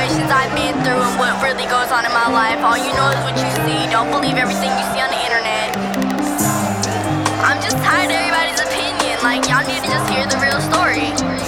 situations I've been through and what really goes on in my life. All you know is what you see. Don't believe everything you see on the internet. I'm just tired of everybody's opinion. Like, y'all need to just hear the real story.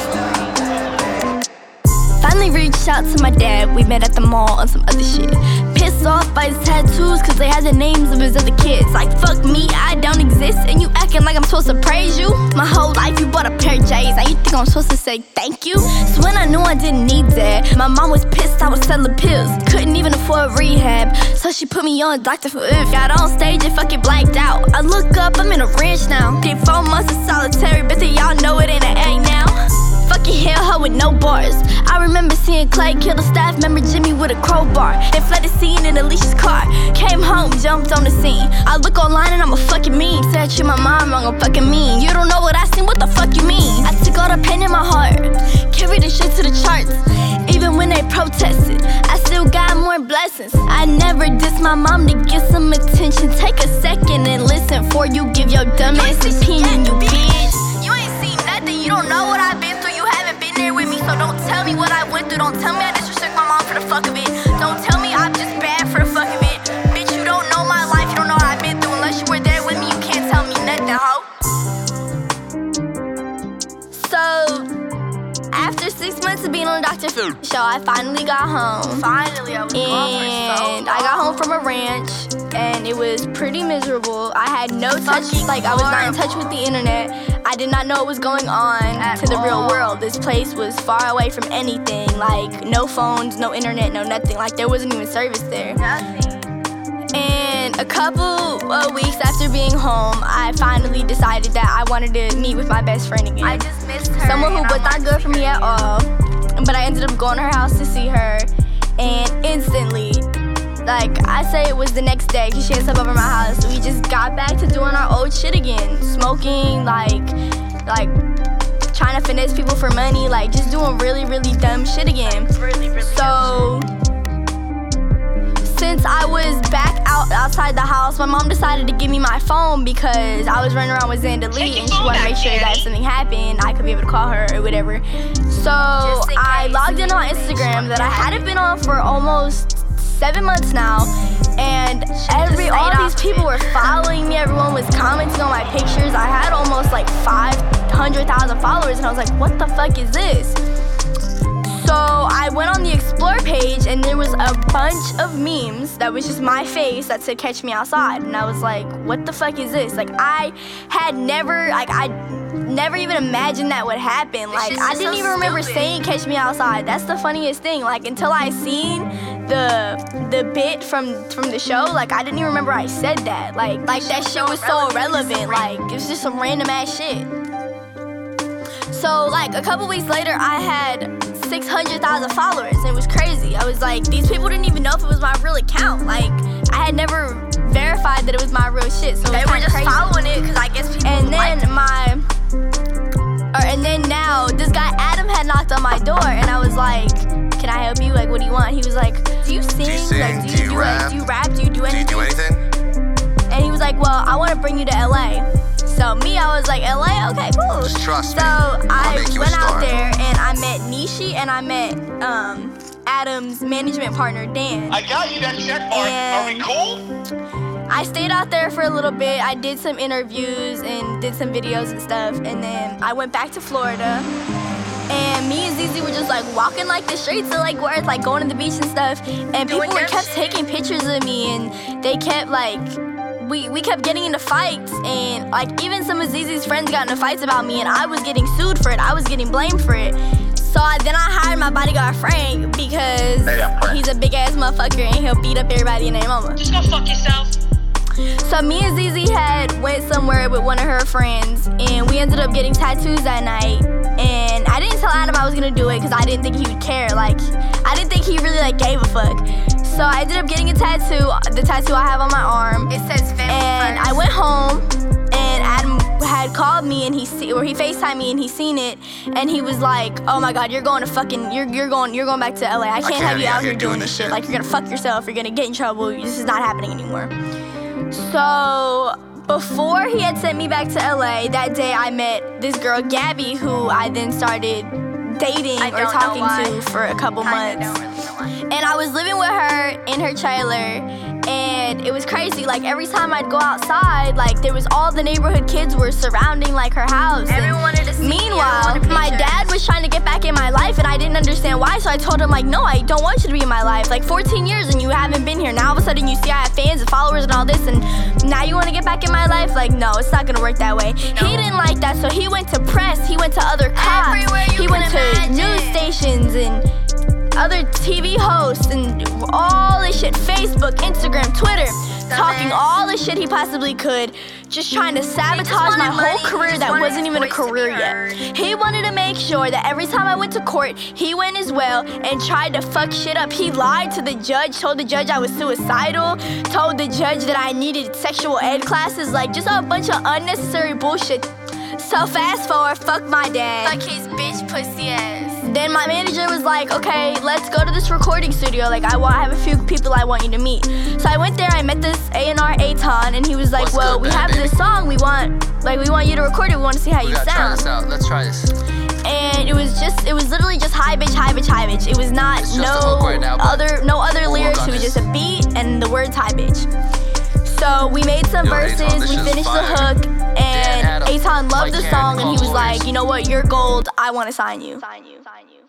Finally reached out to my dad. We met at the mall on some other shit. Pissed off by his tattoos cause they had the names of his other kids. Like, fuck me, I don't exist and you acting like I'm supposed to praise you. My whole life you bought a pair of J's. Now you think I'm supposed to say thank you? So when I knew I didn't need that, my mom was pissed I was selling pills. Couldn't even afford rehab, so she put me on Dr. If. Got on stage and fucking blacked out. I look up, I'm in a ranch now. Did 4 months of solitary, but then y'all know it ain't an egg now. Fucking hell hoe with no bars. I remember seeing Clay kill a staff member Jimmy with a crowbar. Then fled the scene in Alicia's car. Came home, jumped on the scene. I look online and I'm a fucking meme. Said I treat my mom wrong, I'm fucking mean. You don't know what I seen, what the fuck you mean? I took all the pain in my heart, carried the shit to the charts. Even when they protested, I still got more blessings. I never dissed my mom to get some attention. Take a second and listen before you give your dumb ass opinion, you bitch. You ain't seen nothing, you don't know what I've been through. You haven't been there with me, so don't tell me what I went through. Don't tell me I disrespect my mom for the fuck of it. Don't tell me I'm just bad for the fuck of it. Bitch, you don't know my life, you don't know what I've been through. Unless you were there with me, you can't tell me nothing, ho. So, after 6 months of being on the Dr. Phil show, I finally got home. Finally, I was gone for so long. I got home from a ranch, and it was pretty miserable. I had no touch, like I was not in touch with the internet. I did not know what was going on to the real world. This place was far away from anything, like no phones, no internet, no nothing. Like there wasn't even service there. Nothing. And a couple of weeks after being home, I finally decided that I wanted to meet with my best friend again. I just missed her. Someone who was not good for me at all. But I ended up going to her house to see her, and instantly, like I say it was the next day, cause she had slept over my house. We just got back to doing our old shit again. Smoking, like trying to finesse people for money, like just doing really, really dumb shit again. So since I was back outside the house, my mom decided to give me my phone because I was running around with Xanda Lee and she wanted to make sure that if something happened, I could be able to call her or whatever. So I logged in on Instagram that I hadn't been on for almost 7 months now, and all these people were following me. Everyone was commenting on my pictures. I had almost like 500,000 followers, and I was like, what the fuck is this? So I went on the Explore page, and there was a bunch of memes that was just my face that said "Catch Me Outside," and I was like, what the fuck is this? Like I never even imagined that would happen. Like I didn't even remember saying "Catch Me Outside." That's the funniest thing. Like until I seen the bit from the show, like I didn't even remember I said that. Like that shit was so irrelevant. Like it was just some random ass shit. So like a couple weeks later, I had 600,000 followers, and it was crazy. I was like, these people didn't even know if it was my real account. Like I had never verified that it was my real shit. So they were just crazy. Following it because I guess people. And then now this guy Adam had knocked on my door, and I was like, can I help you? Like, what do you want? He was like, do you sing? Like, do you rap? Do you rap? Do you do anything? Do you do anything? And he was like, well, I want to bring you to LA. So me, I was like, LA? Okay, cool. Just trust me. So I went out there and I met Nishi and I met Adam's management partner, Dan. I got you that check mark. Are we cool? I stayed out there for a little bit. I did some interviews and did some videos and stuff. And then I went back to Florida. And me and Zizi were just like walking like the streets of like where it's like going to the beach and stuff. And people kept taking pictures of me, and they kept like, we kept getting into fights, and like even some of Zizi's friends got into fights about me, and I was getting sued for it. I was getting blamed for it. So then I hired my bodyguard Frank because he's a big ass motherfucker and he'll beat up everybody in their mama. Just go fuck yourself. So me and Zizi had went somewhere with one of her friends, and we ended up getting tattoos that night. And I didn't tell Adam I was gonna do it because I didn't think he would care. Like I didn't think he really like gave a fuck. So I ended up getting a tattoo, the tattoo I have on my arm. It says family and first. I went home, and Adam had called me, and he FaceTimed me, and he seen it, and he was like, "Oh my God, you're going to fucking, you're going back to LA. I can't have you out here doing this shit. Like you're gonna fuck yourself. You're gonna get in trouble. This is not happening anymore." So before he had sent me back to LA, that day I met this girl Gabby, who I then started dating or talking to for a couple months. And I was living with her in her trailer, and it was crazy. Like, every time I'd go outside, like, there was all the neighborhood kids were surrounding, like, her house. Everyone wanted to see me. Meanwhile, my dad was trying to get back in my life, and I didn't understand why, so I told him, like, no, I don't want you to be in my life. Like, 14 years and you haven't been here. Now all of a sudden you see I have fans and followers and all this, and now you want to get back in my life? Like, no, it's not gonna work that way. No. He didn't like that, so he went to press, he went to other cops, he went to news stations and other TV hosts and all this shit, Facebook, Instagram, Twitter, talking all the shit he possibly could, just trying to sabotage my whole career that wasn't even a career yet. He wanted to make sure that every time I went to court, he went as well and tried to fuck shit up. He lied to the judge, told the judge I was suicidal, told the judge that I needed sexual ed classes, like just a bunch of unnecessary bullshit. So fast forward, fuck my dad. Fuck his bitch pussy ass. Then my manager was like, okay, let's go to this recording studio. Like, I have a few people I want you to meet. So I went there, I met this A&R Aton, and he was like, well, we have this song we want you to record it. We want to see how you sound. Try this out. Let's try this. And it was literally just high bitch, high bitch, high bitch. It was not no other lyrics. It was just a beat and the words high bitch. So we made some verses, we finished the hook, and Aton loved the song, and he was like, you know what, you're gold, I want to sign you.